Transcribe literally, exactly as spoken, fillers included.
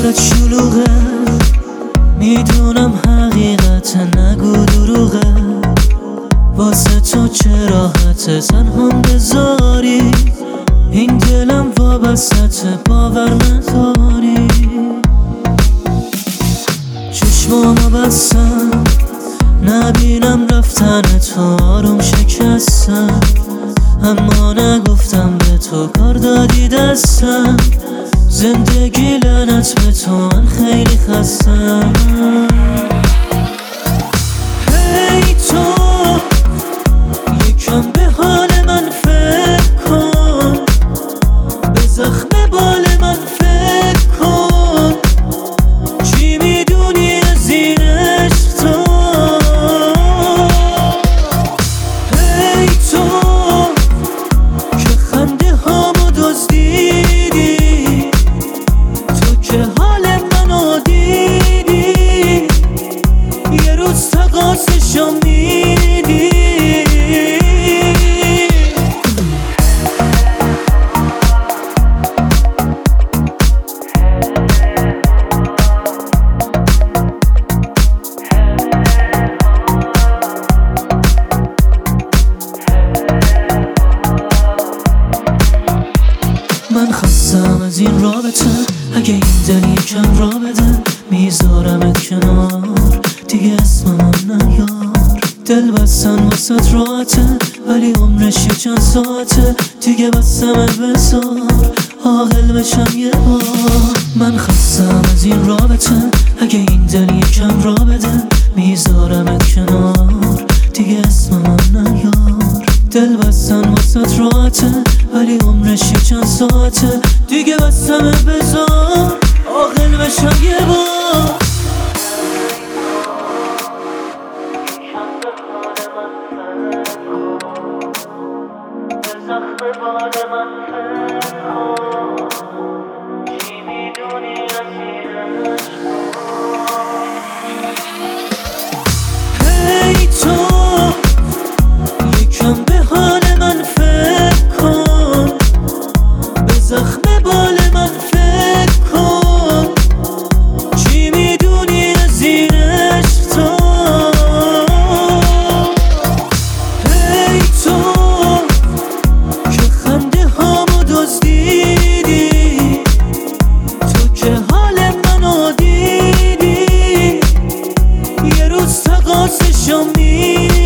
صورت شلوغه، میدونم حقیقت نگو دروغه. واسه تو چه راحته تنهام بذاری، این دلم وابسته باور نداری. چشمامو بستم نبینم رفتن تو، آروم شکستم اما نگفتم به تو کار دادی دستم. زندگی لعنت به تو، من خیلی خستم. هی تو یکم به حال من فکر کن، به زخم بال من فکر کن. چی میدونی از این عشق تو؟ هی تو که خنده هامو دزدیدی، تو که حال منو دیدی، یه روز تقاصشو میدی. من خستم از این رابطه، اگه این دل یکم را بده میذارمت کنار، دیگه اسممو نیار. دل بستن واسه راحته ولی عمرش یه چند ساعته، دیگه بستمه بذار عاقل بشم یه بار. من خستم از این رابطه، اگه این دل یکم را بده میذارمت کنار، دیگه اسممو نیار. دل بستن واسه راحته ولی عمرش یه چند ساعته، دیگه بستمه بذار عاقل بشم یه بار. هی تو یکم به حال من فکر کن، به زخم بال من فکر کن. چی میدونی از این عشق تو؟ هی تو که خنده هامو دزدیدی، تو که حال منو دیدی، یه روز تقاصشو میدی.